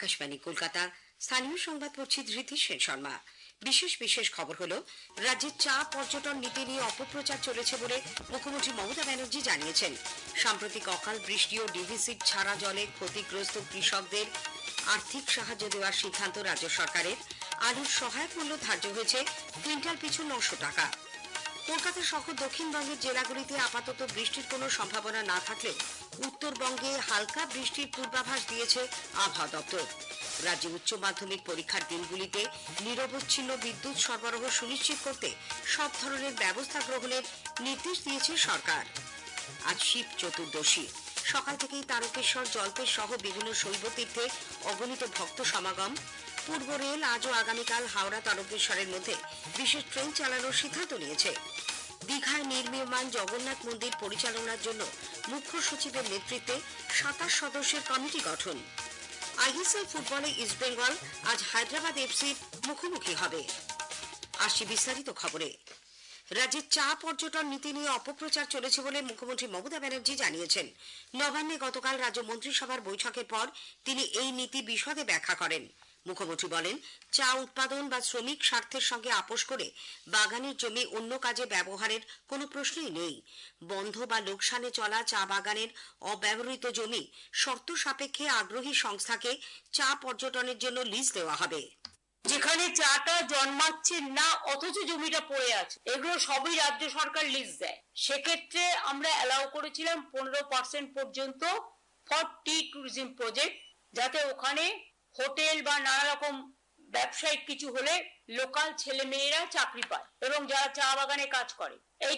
আকাশবাণী কলকাতা। স্থানীয় সংবাদ পড়ছি ধৃতি সেন শর্মা। বিশেষ খবর হলো, রাজ্যের চা পর্যটন নীতি নিয়ে অপপ্রচার চলেছে বলে মুখ্যমন্ত্রী মমতা ব্যানার্জি জানিয়েছেন। সাম্প্রতিক অকাল বৃষ্টি ও ডিভিসিড ছাড়া জলে ক্ষতিগ্রস্ত কৃষকদের আর্থিক সাহায্য দেওয়ার সিদ্ধান্ত রাজ্য সরকারের। আলুর সহায়ক মূল্য ধার্য হয়েছে কুইন্টাল পিছু 900 টাকা। কলকাতা সহ দক্ষিণবঙ্গের জেলাগুলিতে আপাতত বৃষ্টির কোনো সম্ভাবনা না থাকলেও উত্তরবঙ্গে হালকা বৃষ্টির পূর্বাভাস দিয়েছে আবহাওয়া দপ্তর। রাজ্যে উচ্চ মাধ্যমিক পরীক্ষার দিনগুলিতে নিরবচ্ছিন্ন বিদ্যুৎ সরবরাহ সুনিশ্চিত করতে সব ধরনের ব্যবস্থা গ্রহণের নির্দেশ দিয়েছে সরকার। আজ শিব চতুর্দশী। সকাল থেকেই তারকেশ্বর, জল্পেশ সহ বিভিন্ন শৈব তীর্থে অগণিত ভক্ত সমাগম। পূর্ব রেল আজ ও আগামীকাল হাওড়া তারকেশ্বরের মধ্যে বিশেষ ট্রেন চালানোর সিদ্ধান্ত নিয়েছে। দীঘায় নির্মীয়মান জগন্নাথ মন্দির পরিচালনার জন্য মুখ্য সচিবের নেতৃত্বে 27 সদস্যের কমিটি গঠন। আইএসএল ফুটবলে ইস্টবেঙ্গল আজ হায়দ্রাবাদ এফসির মুখোমুখি হবে। আসছি বিস্তারিত খবরে। রাজ্যের চা পর্যটন নীতি নিয়ে অপপ্রচার চলেছে বলে মুখ্যমন্ত্রী মমতা ব্যানার্জি জানিয়েছেন। নবান্নে গতকাল রাজ্য মন্ত্রিসভার বৈঠকের পর তিনি এই নীতি বিশদে ব্যাখ্যা করেন। মুখ্যমন্ত্রী বলেন, চা উৎপাদন বা শ্রমিক স্বার্থের সঙ্গে আপোষ করে বাগানের জমি অন্য কাজে ব্যবহারের কোনো প্রশ্নই নেই। বন্ধ বা লোকসানে চলা চা বাগানের অব্যবহৃত জমি শর্ত সাপেক্ষে আগ্রহী সংস্থাকে চা পর্যটনের জন্য লিজ দেওয়া হবে। যেখানে চাটা জন্মাচ্ছে না অথচ জমিটা পড়ে আছে, এগুলো সবই রাজ্য সরকার লিজ দেয়। সেক্ষেত্রে আমরা অ্যালাউ করেছিলাম 15% পর্যন্ত ফর টি ট্যুরিজম প্রজেক্ট, যাতে ওখানে হোটেল বা নানা রকম ব্যবসায়িক কিছু হলে লোকাল ছেলে মেয়েরা চাকরি পায় এবং যারা চা বাগানে কাজ করে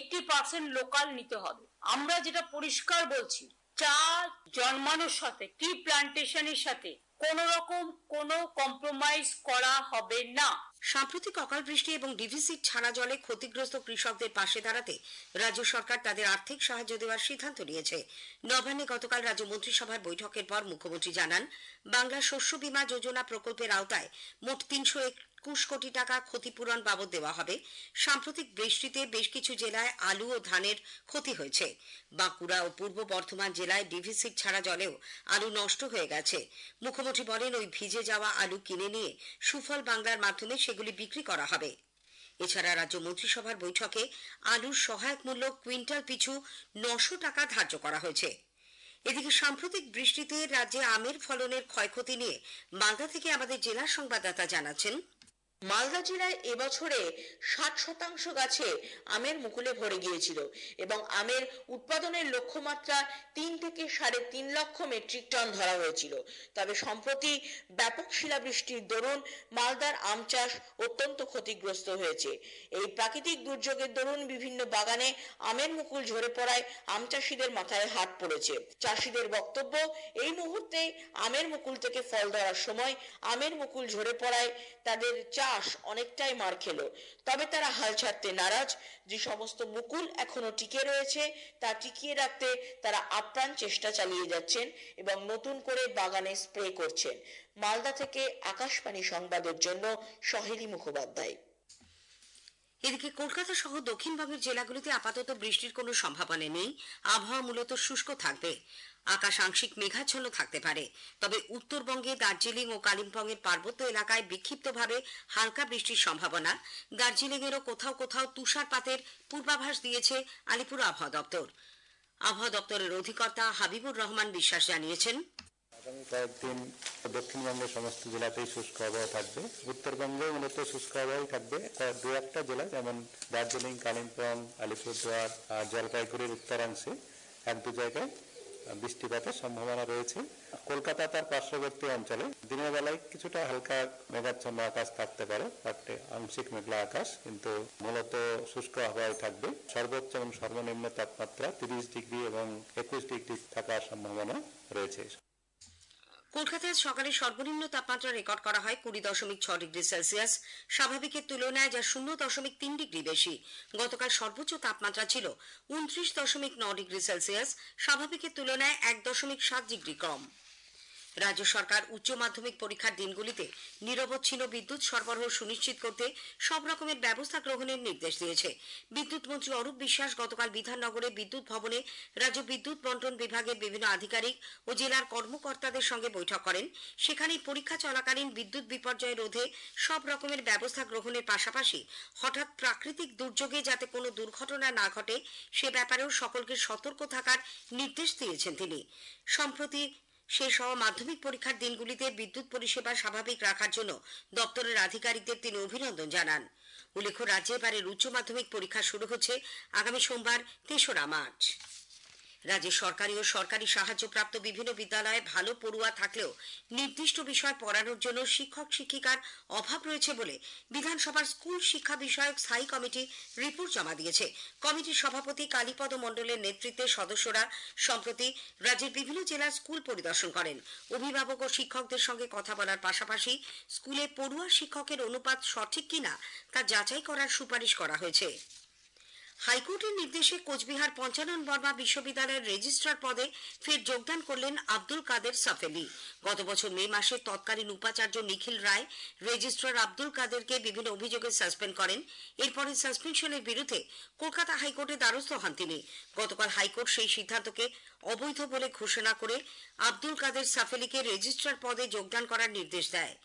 80% লোকাল নিতে হবে। আমরা যেটা পরিষ্কার বলছি, চা জন্মানোর সাথে টি প্লান্টেশনের সাথে কোন রকম কোনো কম্প্রোমাইজ করা হবে না। সাম্প্রতিক অকাল বৃষ্টি এবং ডিভিসিড ছাড়া জলে ক্ষতিগ্রস্ত কৃষকদের পাশে দাঁড়াতে রাজ্য সরকার তাদের আর্থিক সাহায্য দেওয়ার সিদ্ধান্ত নিয়েছে। নবান্নে গতকাল রাজ্য মন্ত্রিসভার বৈঠকের পর মুখ্যমন্ত্রী জানান, বাংলা শস্য বীমা যোজনা প্রকল্পের আওতায় মোট 321 কোটি টাকা ক্ষতিপূরণ বাবদ দেওয়া হবে। সাম্প্রতিক বৃষ্টিতে বেশ কিছু জেলায় আলু ও ধানের ক্ষতি হয়েছে। বাঁকুড়া ও পূর্ব বর্ধমান জেলায় ডিভিসিড ছাড়া জলেও আলু নষ্ট হয়ে গেছে। মুখ্যমন্ত্রী বলেন, ওই ভিজে যাওয়া আলু কিনে নিয়ে সুফল বাংলার মাধ্যমে সেগুলি বিক্রি করা হবে। এছাড়া রাজ্য মন্ত্রিসভার বৈঠকে আলুর সহায়ক মূল্য কুইন্টাল পিছু 900 টাকা ধার্য করা হয়েছে। এদিকে সাম্প্রতিক বৃষ্টিতে রাজ্যে আমের ফলনের ক্ষয়ক্ষতি নিয়ে মালদা থেকে আমাদের জেলা সংবাদদাতা জানাচ্ছেন। মালদা জেলায় এবছরে 60% গাছে আমের মুকুলে ভরে গিয়েছিল এবং আমের উৎপাদনের লক্ষ্যমাত্রা 3 থেকে 3.5 লক্ষ মেট্রিক টন ধরা হয়েছিল। তবে সম্প্রতি ব্যাপক শিলাবৃষ্টির দরুন মালদার আম চাষ অত্যন্ত ক্ষতিগ্রস্ত হয়েছে। এই প্রাকৃতিক দুর্যোগের দরুন বিভিন্ন বাগানে আমের মুকুল ঝরে পড়ায় আম চাষিদের মাথায় হাত পড়েছে। চাষিদের বক্তব্য, এই মুহূর্তে আমের মুকুল থেকে ফল ধরার সময় আমের মুকুল ঝরে পড়ায় তাদের চাষ অনেকটাই মার খেলো। তবে তারা হাল ছাড়তে নারাজ। যে সমস্ত মুকুল এখনো টিকে রয়েছে তা টিকিয়ে রাখতে তারা আপ্রাণ চেষ্টা চালিয়ে যাচ্ছেন এবং নতুন করে বাগানে স্প্রে করছেন। মালদা থেকে আকাশবাণী সংবাদের জন্য সহেলী মুখোপাধ্যায়। এদিকে কলকাতা সহ দক্ষিণবঙ্গের জেলাগুলিতে আপাতত বৃষ্টির কোনো সম্ভাবনা নেই। আবহাওয়া মূলত শুষ্ক থাকবে। আকাশ আংশিক মেঘাচ্ছন্ন থাকতে পারে। তবে উত্তরবঙ্গে দার্জিলিং ও কালিম্পংয়ের পার্বত্য এলাকায় বিক্ষিপ্তভাবে হালকা বৃষ্টির সম্ভাবনা। দার্জিলিংয়েরও কোথাও কোথাও তুষারপাতের পূর্বাভাস দিয়েছে আলিপুর আবহাওয়া দপ্তর। আবহাওয়া দপ্তরের অধিকর্তা হাবিবুর রহমান বিশ্বাস জানিয়েছেন, আগামী কয়েকদিন দক্ষিণবঙ্গের সমস্ত জেলাতেই শুষ্ক আবহাওয়া থাকবে। উত্তরবঙ্গে মূলত শুষ্ক আবহাওয়াই থাকবে। দু একটা জেলা যেমন দার্জিলিং, কালিম্পং, আলিপুরদুয়ার আর জলপাইগুড়ির উত্তরাংশে 1-2 জায়গায় বৃষ্টিপাতের সম্ভাবনা রয়েছে। কলকাতা তার পার্শ্ববর্তী অঞ্চলে দিনের বেলায় কিছুটা হালকা মেঘাচ্ছন্ন আকাশ থাকতে পারে, আংশিক মেঘলা আকাশ, কিন্তু মূলত শুষ্ক আবহাওয়ায় থাকবে। সর্বোচ্চ এবং সর্বনিম্ন তাপমাত্রা 30 ডিগ্রি এবং 21 ডিগ্রি থাকার সম্ভাবনা রয়েছে। কলকাতায় সকালে সর্বনিম্ন তাপমাত্রা রেকর্ড করা হয় 20.6 ডিগ্রি সেলসিয়াস। স্বাভাবিকের তুলনায় যা 0.3 ডিগ্রি বেশি। গতকাল সর্বোচ্চ তাপমাত্রা ছিল 29.9 ডিগ্রি সেলসিয়াস, স্বাভাবিকের তুলনায় 1.7 ডিগ্রি কম। রাজ্য সরকার উচ্চ মাধ্যমিক পরীক্ষার দিনগুলিতে নিরবচ্ছিন্ন বিদ্যুৎ সরবরাহ সুনিশ্চিত করতে সব রকমের ব্যবস্থা গ্রহণের নির্দেশ দিয়েছে। বিদ্যুৎ মন্ত্রী অরূপ বিশ্বাস গতকাল বিধাননগরে বিদ্যুৎ ভবনে রাজ্য বিদ্যুৎ বন্টন বিভাগের বিভিন্ন আধিকারিক ও জেলার কর্মকর্তাদের সঙ্গে বৈঠক করেন। সেখানেই পরীক্ষা চলাকালীন বিদ্যুৎ বিপর্যয় রোধে সব রকমের ব্যবস্থা গ্রহণের পাশাপাশি হঠাৎ প্রাকৃতিক দুর্যোগে যাতে কোনো দুর্ঘটনা না ঘটে সে ব্যাপারেও সকলকে সতর্ক থাকার নির্দেশ দিয়েছেন তিনি। সম্প্রতি শেষ হওয়া মাধ্যমিক পরীক্ষার দিনগুলিতে বিদ্যুৎ পরিষেবা স্বাভাবিক রাখার জন্য দপ্তরের আধিকারিকদের তিনি অভিনন্দন জানান। উল্লেখ্য, রাজ্যে এবারের উচ্চ মাধ্যমিক পরীক্ষা শুরু হচ্ছে আগামী সোমবার ৩রা মার্চ। রাজ্যে সরকারি ও সরকারি সাহায্যপ্রাপ্ত বিভিন্ন বিদ্যালয়ে ভালো পড়ুয়া থাকলেও নির্দিষ্ট বিষয় পড়ানোর জন্য শিক্ষক শিক্ষিকার অভাব রয়েছে বলে বিধানসভার স্কুল শিক্ষা বিষয়ক স্থায়ী কমিটি রিপোর্ট জমা দিয়েছে। কমিটির সভাপতি কালীপদ মণ্ডলের নেতৃত্বে সদস্যরা সম্প্রতি রাজ্যের বিভিন্ন জেলার স্কুল পরিদর্শন করেন। অভিভাবক ও শিক্ষকদের সঙ্গে কথা বলার পাশাপাশি স্কুলে পড়ুয়া শিক্ষকের অনুপাত সঠিক কিনা তা যাচাই করার সুপারিশ করা হয়েছে। হাইকোর্টের নির্দেশে কোচবিহার পঞ্চানন বর্মা বিশ্ববিদ্যালয়ের রেজিস্ট্রার পদে ফের যোগদান করলেন আব্দুল কাদের সাফেলি। গত বছর মে মাসে তৎকালীন উপাচার্য নিখিল রায় রেজিস্ট্রার আব্দুল কাদেরকে বিভিন্ন অভিযোগে সাসপেন্ড করেন। এরপরে সাসপেনশনের বিরুদ্ধে কলকাতা হাইকোর্টে দ্বারস্থ হন তিনি। গতকাল হাইকোর্ট সেই সিদ্ধান্তকে অবৈধ বলে ঘোষণা করে আব্দুল কাদের সাফেলিকে রেজিস্ট্রার পদে যোগদান করার নির্দেশ দেয়।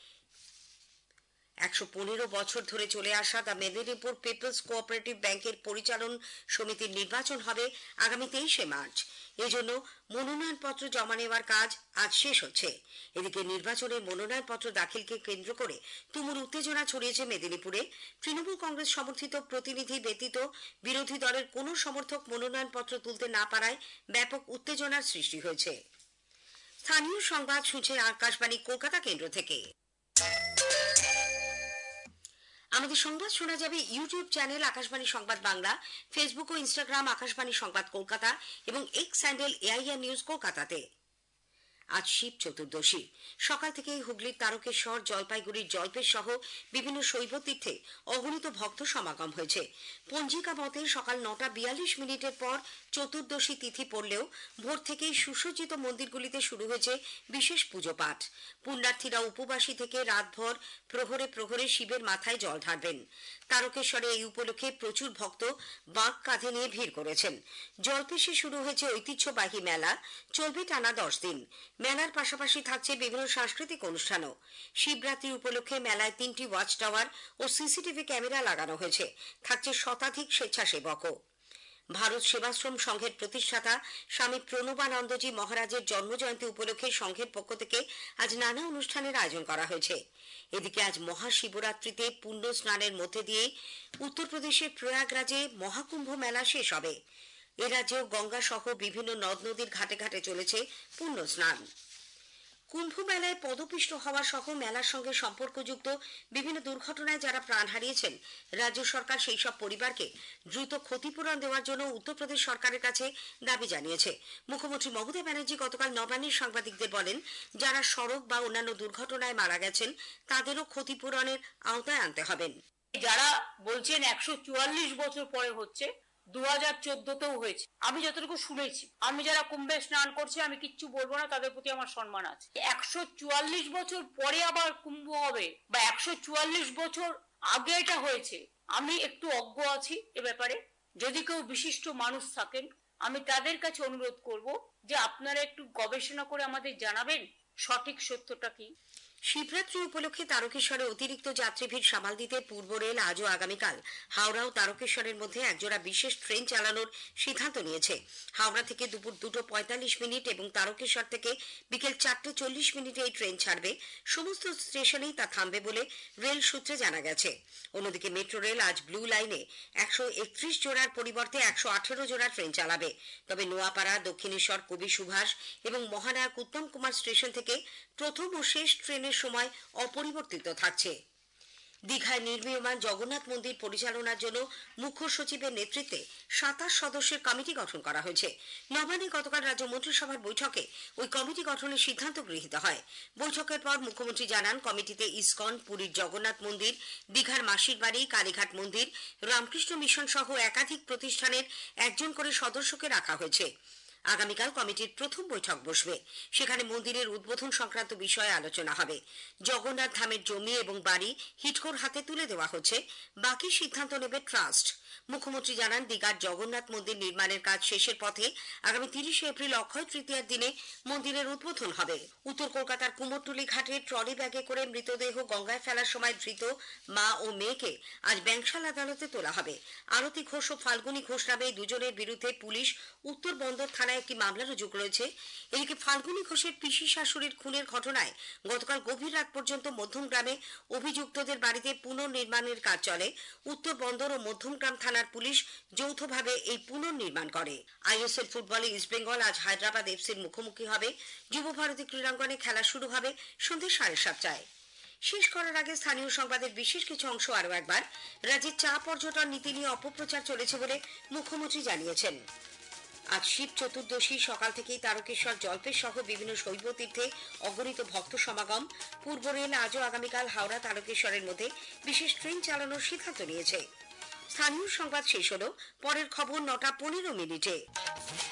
১১৫ বছর ধরে চলে আসা দ্য মেদিনীপুর পিপলস কোঅপারেটিভ ব্যাংকের পরিচালন সমিতির নির্বাচন হবে আগামী ২৩শে মার্চ। এজন্য মনোনয়নপত্র জমা নেওয়ার কাজ আজ শেষ হচ্ছে। এদিকে নির্বাচনে মনোনয়নপত্র দাখিলকে কেন্দ্র করে তুমুল উত্তেজনা ছড়িয়েছে মেদিনীপুরে। তৃণমূল কংগ্রেস সমর্থিত প্রতিনিধি ব্যতীত বিরোধী দলের কোনো সমর্থক মনোনয়নপত্র তুলতে না পারায় ব্যাপক উত্তেজনার সৃষ্টি হয়েছে। স্থানীয় সংবাদ শুনছে আকাশবাণী কলকাতা কেন্দ্র থেকে। আমাদের সংবাদ শোনা যাবে YouTube channel Akashvani Sangbad Bangla, Facebook ও ইনস্টাগ্রাম আকাশবাণী সংবাদ কলকাতা এবং এক্স হ্যান্ডেল এআইআর নিউজ কলকাতাতে। আজ শিব চতুর্দশী। সকাল থেকেই হুগলির তারকেশ্বর, জলপাইগুড়ির জল্পেশ সহ বিভিন্ন শৈব তীর্থে অগণিত ভক্ত সমাগম হয়েছে। পঞ্জিকা মতে সকাল ৯টা ৪২ পর চতুর্দশী তিথি পড়লেও ভোর থেকেই সুসজ্জিত মন্দিরগুলিতে শুরু হয়েছে বিশেষ পুজো পাঠ। পুণ্যার্থীরা উপবাসী থেকে রাতভর প্রহরে প্রহরে শিবের মাথায় জল ঢালবেন। তারকেশ্বরে এই উপলক্ষে প্রচুর ভক্ত বাঁক কাঁধে নিয়ে ভিড় করেছেন। জলপেশে শুরু হয়েছে ঐতিহ্যবাহী মেলা, চলবে টানা ১০ দিন। মেলার পাশাপাশি থাকছে বিভিন্ন সাংস্কৃতিক অনুষ্ঠানও। শিবরাত্রি উপলক্ষে মেলায় ৩টি ওয়াচ টাওয়ার ও সিসিটিভি ক্যামেরা লাগানো হয়েছে। থাকছে শতাধিক স্বেচ্ছাসেবকও। ভারত সেবাশ্রম সংঘের প্রতিষ্ঠাতা স্বামী প্রণবানন্দজি মহারাজের জন্মজয়ন্তী উপলক্ষে সংঘের পক্ষ থেকে আজ নানা অনুষ্ঠানের আয়োজন করা হয়েছে। এদিকে আজ মহাশিবরাত্রিতে পুণ্য স্নানের মধ্যে দিয়ে উত্তরপ্রদেশের প্রয়াগরাজে মহাকুম্ভ মেলা শেষ হবে। এ রাজ্যেও গঙ্গা সহ বিভিন্ন নদ নদীর ঘাটে ঘাটে চলেছে পুণ্য স্নান। কুম্ভ মেলায় পদপিষ্ট হওয়া সহ মেলার সঙ্গে সম্পর্কযুক্ত বিভিন্ন দুর্ঘটনায় যারা প্রাণ হারিয়েছেন, রাজ্য সরকার সেই সব পরিবারকে দ্রুত ক্ষতিপূরণ দেওয়ার জন্য উত্তরপ্রদেশ সরকারের কাছে দাবি জানিয়েছে। মুখ্যমন্ত্রী মমতা ব্যানার্জি গতকাল নবান্নে সাংবাদিকদের বলেন, যারা সড়ক বা অন্যান্য দুর্ঘটনায় মারা গেছেন তাদেরও ক্ষতিপূরণের আওতায় আনতে হবেন। যারা বলছেন ১৪৪ বছর পরে হচ্ছে, ২০১৪তেও হয়েছে, আমি যতটুকু শুনেছি। আমি যারা কুম্ভে স্নান করছে আমি কিচ্ছু বলবো না, তাদের প্রতি আমার সম্মান আছে। ১৪৪ বছর পরে আবার কুম্ভ হবে বা ১৪৪ বছর আগে এটা হয়েছে, আমি একটু অজ্ঞ আছি এ ব্যাপারে। যদি কেউ বিশিষ্ট মানুষ থাকেন, আমি তাদের কাছে অনুরোধ করব যে আপনারা একটু গবেষণা করে আমাদের জানাবেন সঠিক সত্যটা কি। শিবরাত্রি উপলক্ষে তারকেশ্বরে অতিরিক্ত যাত্রী ভিড় সামাল দিতে পূর্ব রেল আজও আগামীকাল হাওড়া ও তারকেশ্বরের মধ্যে একজোড়া বিশেষ ট্রেন চালানোর সিদ্ধান্ত নিয়েছে। হাওড়া থেকে দুপুর ২:৪৫ এবং তারকেশ্বর থেকে বিকেল ৪:৪০ এই ট্রেন ছাড়বে। সমস্ত স্টেশনেই তা থামবে বলে রেল সূত্রে জানা গেছে। অন্যদিকে মেট্রো রেল আজ ব্লু লাইনে ১৩১ জোড়ার পরিবর্তে ১১৮ জোড়া ট্রেন চালাবে। তবে নোয়াপাড়া, দক্ষিণেশ্বর, কবি সুভাষ এবং মহানায়ক উত্তম কুমার স্টেশন থেকে প্রথম ও শেষ ট্রেনের সময় অপরিবর্তিত থাকছে। দীঘায় নির্মীয়মান জগন্নাথ মন্দির পরিচালনার জন্য মুখ্য সচিবের নেতৃত্বে ২৭ সদস্যের কমিটি গঠন করা হয়েছে। নবান্নে গতকাল রাজ্য মন্ত্রিসভার বৈঠকে ওই কমিটি গঠনের সিদ্ধান্ত গৃহীত হয়। বৈঠকের পর মুখ্যমন্ত্রী জানান, কমিটিতে ইসকন, পুরীর জগন্নাথ মন্দির, দীঘার মাসির বাড়ি, কালীঘাট মন্দির, রামকৃষ্ণ মিশন সহ একাধিক প্রতিষ্ঠানের একজন করে সদস্যকে রাখা হয়েছে। আগামীকাল কমিটির প্রথম বৈঠক বসবে। সেখানে মন্দিরের উদ্বোধন সংক্রান্ত বিষয়ে আলোচনা হবে। জগন্নাথ ধামের জমি এবং বাড়ি হিডকোর হাতে তুলে দেওয়া হচ্ছে, বাকি সিদ্ধান্ত নেবে ট্রাস্ট। মুখ্যমন্ত্রী জানান, দীঘার জগন্নাথ মন্দির নির্মাণের কাজ শেষের পথে। আগামী 30 এপ্রিল অক্ষয় তৃতীয়ার দিনে মন্দিরের উদ্বোধন হবে। উত্তর কলকাতার কুমোরটুলি ঘাটে ট্রলি ব্যাগে করে মৃতদেহ গঙ্গায় ফেলার সময় ধৃত মা ও মেয়েকে আজ ব্যাংশাল আদালতে তোলা হবে। আরতি ঘোষ ও ফাল্গুনী ঘোষ নামে দুজনের বিরুদ্ধে পুলিশ উত্তর বন্দর থানায় একটি মামলা রুজু করেছে। এদিকে ফাল্গুনী ঘোষের পিসি শাশুড়ির খুনের ঘটনায় গতকাল গভীর রাত পর্যন্ত মধ্যমগ্রামে অভিযুক্তদের বাড়িতে পুনর্নির্মাণের কাজ চলে। উত্তর বন্দর ও মধ্যমগ্রাম থানার পুলিশ যৌথভাবে এই পুনর্নির্মাণ করে। আইএসএল ফুটবলে ইস্টবেঙ্গল আজ হায়দ্রাবাদ এফসির মুখোমুখি হবে। যুব ভারতী ক্রীড়াঙ্গনে খেলা শুরু হবে সন্ধ্যে 7:30টায়। শেষ করার আগে স্থানীয় সংবাদের বিশেষ কিছু অংশ আরও একবার। রাজ্যের চা পর্যটন নীতি নিয়ে অপপ্রচার চলেছে বলে মুখ্যমন্ত্রী জানিয়েছেন। আজ শিব চতুর্দশী, সকাল থেকেই তারকেশ্বর, জল্পেশ সহ বিভিন্ন শৈব তীর্থে অগণিত ভক্ত সমাগম। পূর্ব রেল আজও আগামীকাল হাওড়া তারকেশ্বরের মধ্যে বিশেষ ট্রেন চালানোর সিদ্ধান্ত নিয়েছে। স্থানীয় সংবাদ শেষ হলো। পরের খবর 9টা 15 মিনিটে।